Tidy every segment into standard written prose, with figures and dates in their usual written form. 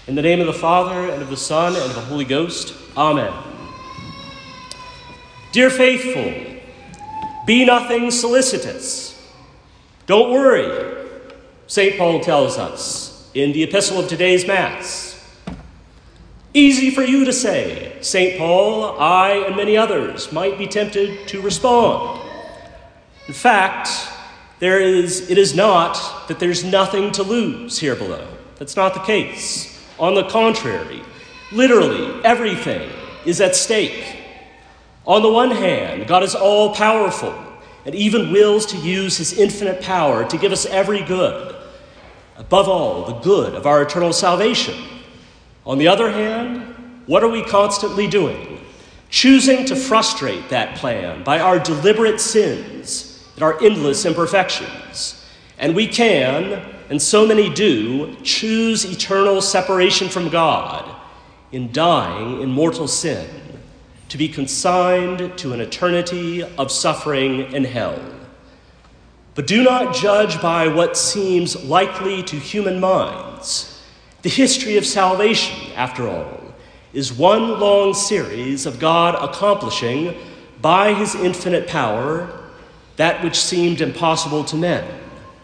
In the name of the Father, and of the Son, and of the Holy Ghost. Amen. Dear faithful, be nothing solicitous. Don't worry, St. Paul tells us in the epistle of today's Mass. Easy for you to say, St. Paul, I and many others might be tempted to respond. In fact, it is not that there's nothing to lose here below. That's not the case. On the contrary, literally everything is at stake. On the one hand, God is all-powerful and even wills to use his infinite power to give us every good, above all, the good of our eternal salvation. On the other hand, what are we constantly doing? Choosing to frustrate that plan by our deliberate sins and our endless imperfections. And we can, and so many do, choose eternal separation from God in dying in mortal sin, to be consigned to an eternity of suffering and hell. But do not judge by what seems likely to human minds. The history of salvation, after all, is one long series of God accomplishing by his infinite power that which seemed impossible to men.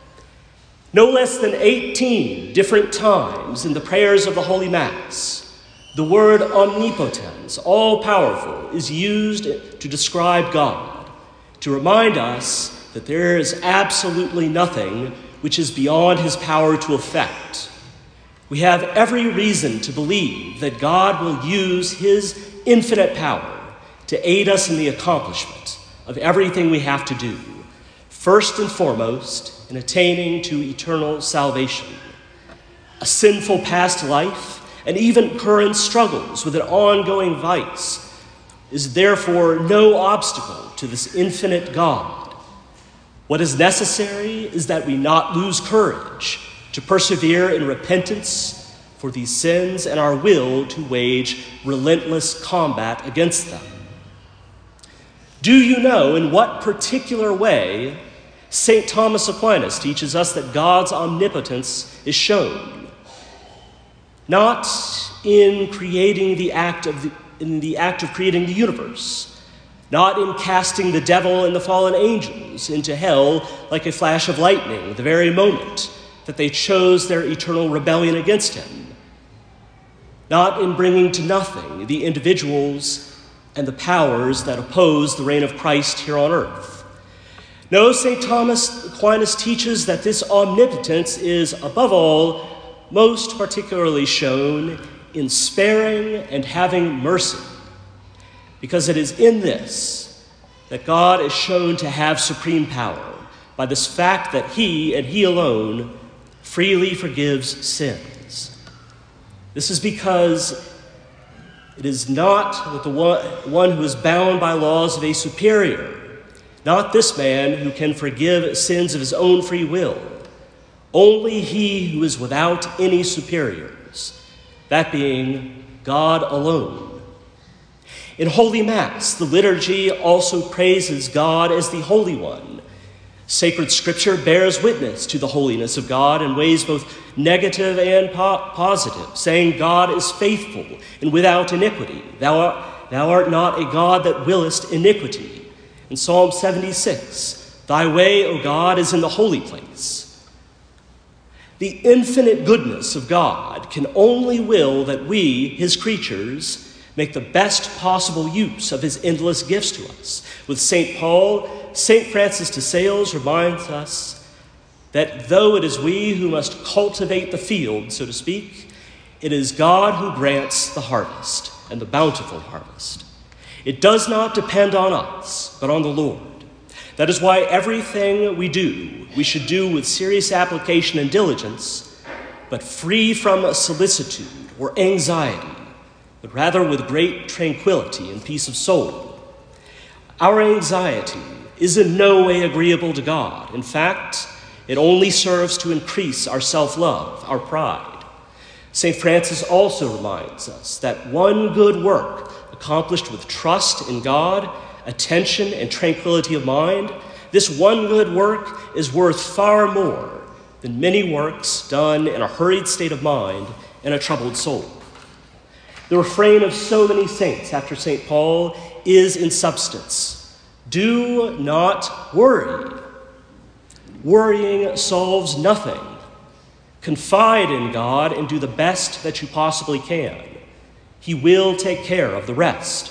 No less than 18 different times in the prayers of the Holy Mass, the word omnipotens, all-powerful, is used to describe God, to remind us that there is absolutely nothing which is beyond his power to effect. We have every reason to believe that God will use his infinite power to aid us in the accomplishment of everything we have to do, first and foremost in attaining to eternal salvation. A sinful past life and even current struggles with an ongoing vice is therefore no obstacle to this infinite God. What is necessary is that we not lose courage to persevere in repentance for these sins and our will to wage relentless combat against them. Do you know in what particular way St. Thomas Aquinas teaches us that God's omnipotence is shown? Not in creating in the act of creating the universe, not in casting the devil and the fallen angels into hell like a flash of lightning the very moment that they chose their eternal rebellion against him, not in bringing to nothing the individuals and the powers that oppose the reign of Christ here on earth. No, St. Thomas Aquinas teaches that this omnipotence is, above all, most particularly shown in sparing and having mercy, because it is in this that God is shown to have supreme power, by this fact that he and he alone freely forgives sins. This is because it is not that the one who is bound by laws of a superior, not this man who can forgive sins of his own free will, only he who is without any superiors, that being God alone. In Holy Mass, the liturgy also praises God as the Holy One. Sacred Scripture bears witness to the holiness of God in ways both negative and positive, saying God is faithful and without iniquity. Thou art not a God that willest iniquity. In Psalm 76, thy way, O God, is in the holy place. The infinite goodness of God can only will that we, his creatures, make the best possible use of his endless gifts to us. With St. Paul, St. Francis de Sales reminds us that though it is we who must cultivate the field, so to speak, it is God who grants the harvest and the bountiful harvest. It does not depend on us, but on the Lord. That is why everything we do, we should do with serious application and diligence, but free from solicitude or anxiety, but rather with great tranquility and peace of soul. Our anxiety is in no way agreeable to God. In fact, it only serves to increase our self-love, our pride. St. Francis also reminds us that one good work accomplished with trust in God, attention, and tranquility of mind, this one good work is worth far more than many works done in a hurried state of mind and a troubled soul. The refrain of so many saints after St. Paul is in substance, do not worry. Worrying solves nothing. Confide in God and do the best that you possibly can. He will take care of the rest.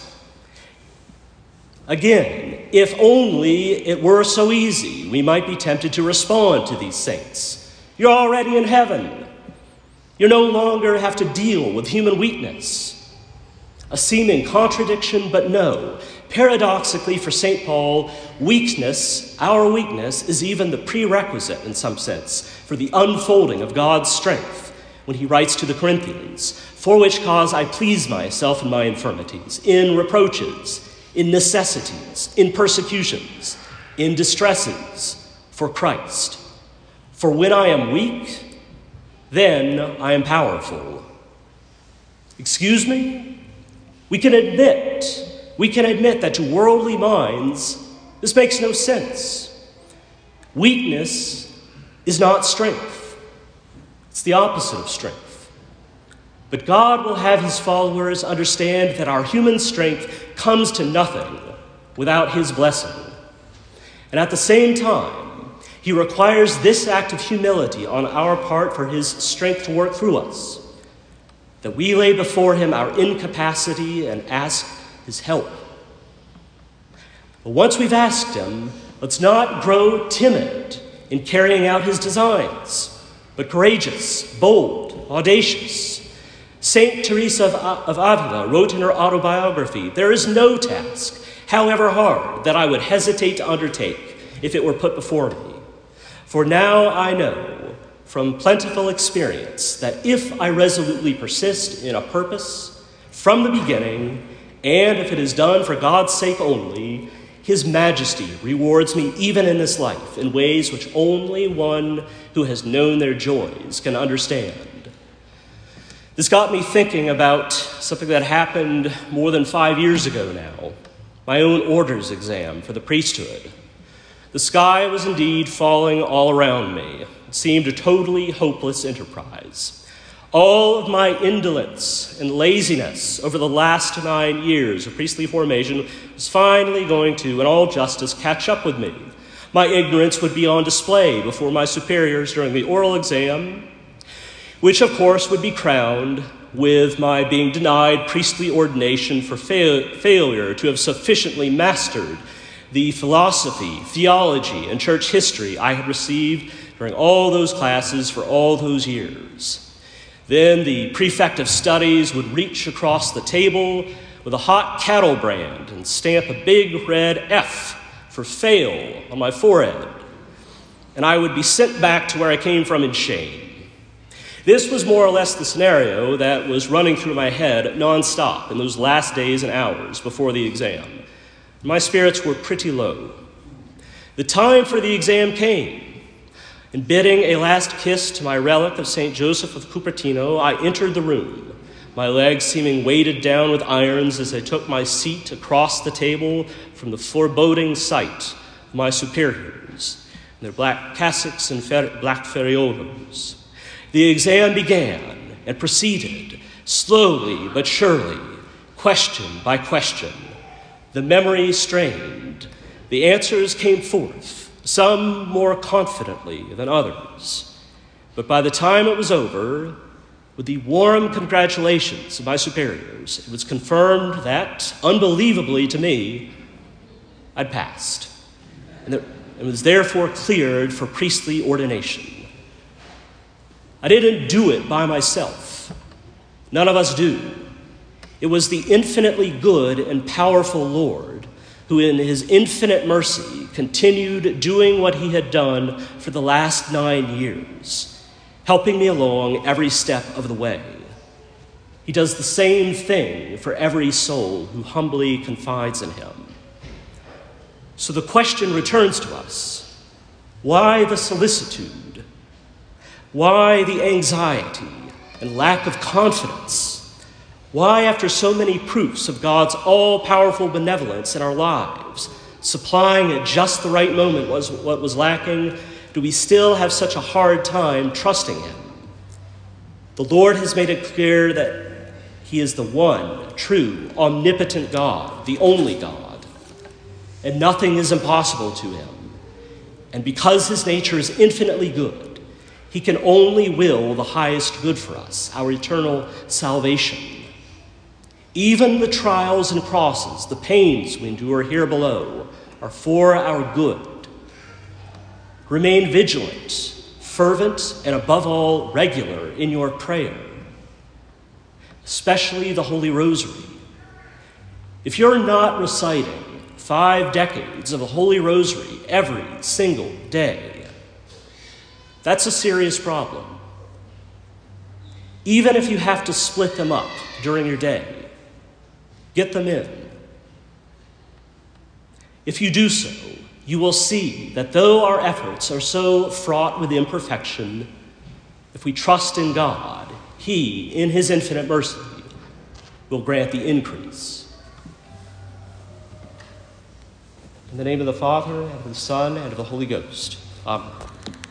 Again, if only it were so easy, we might be tempted to respond to these saints. You're already in heaven. You no longer have to deal with human weakness. A seeming contradiction, but no. Paradoxically, for St. Paul, weakness, our weakness, is even the prerequisite, in some sense, for the unfolding of God's strength when he writes to the Corinthians, for which cause I please myself in my infirmities, in reproaches, in necessities, in persecutions, in distresses, for Christ. For when I am weak, then I am powerful. Excuse me? We can admit that to worldly minds, this makes no sense. Weakness is not strength. It's the opposite of strength. But God will have his followers understand that our human strength comes to nothing without his blessing. And at the same time, he requires this act of humility on our part for his strength to work through us, that we lay before him our incapacity and ask his help. But once we've asked him, let's not grow timid in carrying out his designs, but courageous, bold, audacious. Saint Teresa of Avila wrote in her autobiography, "There is no task, however hard, that I would hesitate to undertake if it were put before me. For now I know, from plentiful experience, that if I resolutely persist in a purpose from the beginning, and if it is done for God's sake only, his majesty rewards me even in this life in ways which only one who has known their joys can understand." This got me thinking about something that happened more than 5 years ago now, my own orders exam for the priesthood. The sky was indeed falling all around me. It seemed a totally hopeless enterprise. All of my indolence and laziness over the last 9 years of priestly formation was finally going to, in all justice, catch up with me. My ignorance would be on display before my superiors during the oral exam, which of course would be crowned with my being denied priestly ordination for failure to have sufficiently mastered the philosophy, theology, and church history I had received during all those classes for all those years. Then the prefect of studies would reach across the table with a hot cattle brand and stamp a big red F for fail on my forehead, and I would be sent back to where I came from in shame. This was more or less the scenario that was running through my head nonstop in those last days and hours before the exam. My spirits were pretty low. The time for the exam came, and bidding a last kiss to my relic of St. Joseph of Cupertino, I entered the room, my legs seeming weighted down with irons as I took my seat across the table from the foreboding sight of my superiors, in their black cassocks and black ferriolos. The exam began and proceeded, slowly but surely, question by question. The memory strained. The answers came forth, some more confidently than others. But by the time it was over, with the warm congratulations of my superiors, it was confirmed that, unbelievably to me, I'd passed, and it was therefore cleared for priestly ordination. I didn't do it by myself. None of us do. It was the infinitely good and powerful Lord who in his infinite mercy continued doing what he had done for the last 9 years, helping me along every step of the way. He does the same thing for every soul who humbly confides in him. So the question returns to us: why the solicitude? Why the anxiety and lack of confidence? Why, after so many proofs of God's all-powerful benevolence in our lives, supplying at just the right moment what was lacking, do we still have such a hard time trusting him? The Lord has made it clear that he is the one true, omnipotent God, the only God, and nothing is impossible to him. And because his nature is infinitely good, he can only will the highest good for us, our eternal salvation. Even the trials and crosses, the pains we endure here below, are for our good. Remain vigilant, fervent, and above all, regular in your prayer, especially the Holy Rosary. If you're not reciting 5 decades of the Holy Rosary every single day, that's a serious problem. Even if you have to split them up during your day, get them in. If you do so, you will see that though our efforts are so fraught with imperfection, if we trust in God, he, in his infinite mercy, will grant the increase. In the name of the Father, and of the Son, and of the Holy Ghost. Amen.